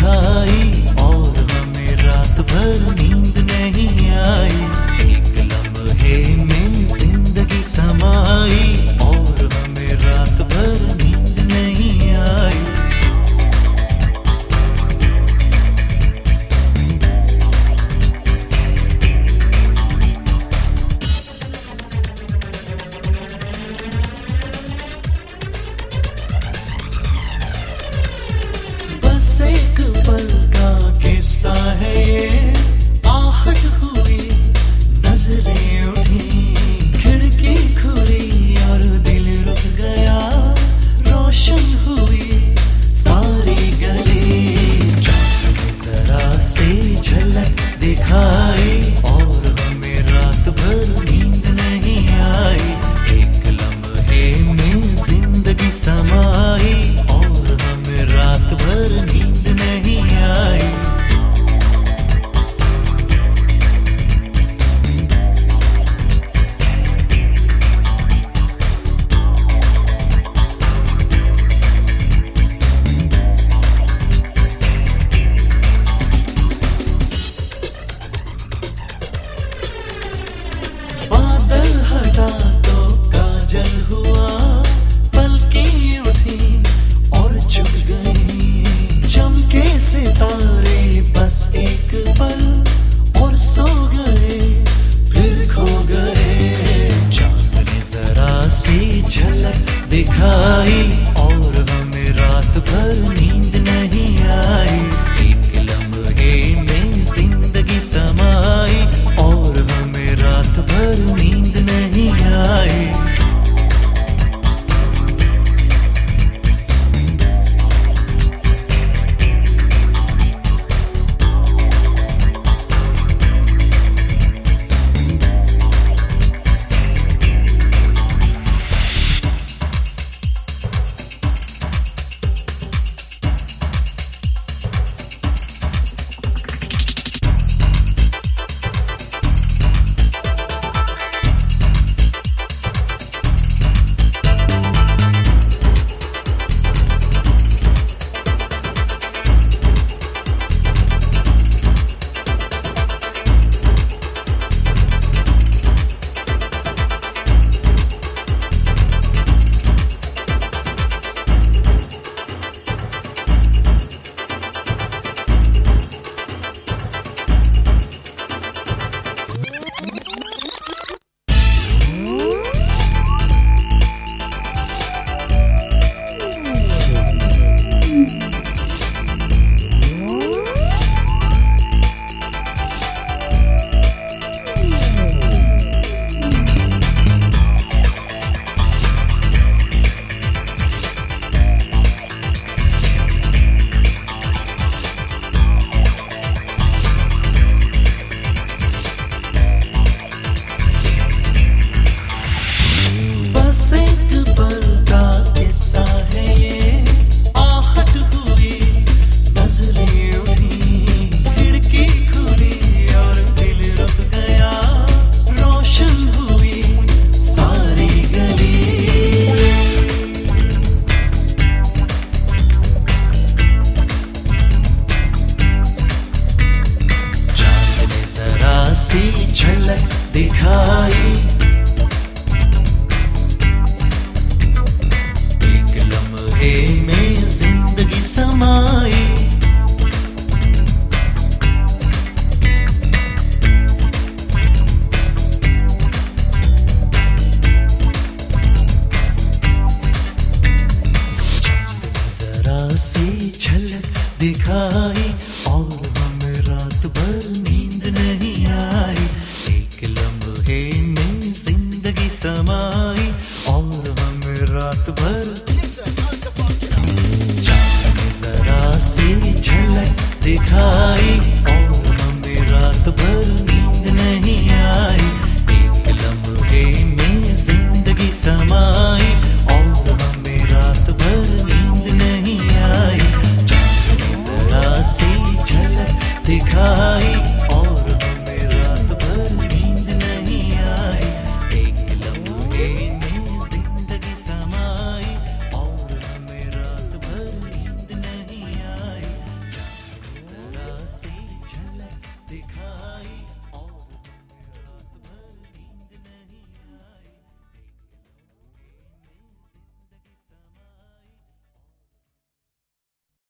दिखाई और हमें रात भर नींद नहीं आई। एक लम्हे में जिंदगी समाई और हमें रात भर नींद नहीं आई। बस एक पल का किस्सा है ये, आहट हुई नजरें उठी, खिड़की खुली और दिल रुक गया, रोशन हुई सारी गली। चाँद ने जरा से झलक दिखाई और हमें रात भर नींद नहीं आई। एक लम्हे में जिंदगी समाई और हमें रात भर नींद नहीं आई। बादल हटा तो काजल हुआ, पलकें उठी और चुप गई, चमके सितारे बस एक पल और सो गए फिर खो गए। चाँद ने जरा सी झलक दिखाई और हमें रात भर नींद नहीं आई। एक लम्हे में जिंदगी समाई और हमें रात भर नींद नहीं आई। बस एक पल का किस्सा है ये, आहट हुई नजरें उठी, खिड़की खुली और दिल रुक गया, रोशन हुई सारी गली। चाँद ने जरा सी झलक दिखाई, में जिंदगी समाई। जरा सी झलक दिखाई और हमें रात भर नींद नहीं आई। एक लम्हे में जिंदगी समाई और हमें रात भर जरा सी झलक दिखाई और हमें रात भर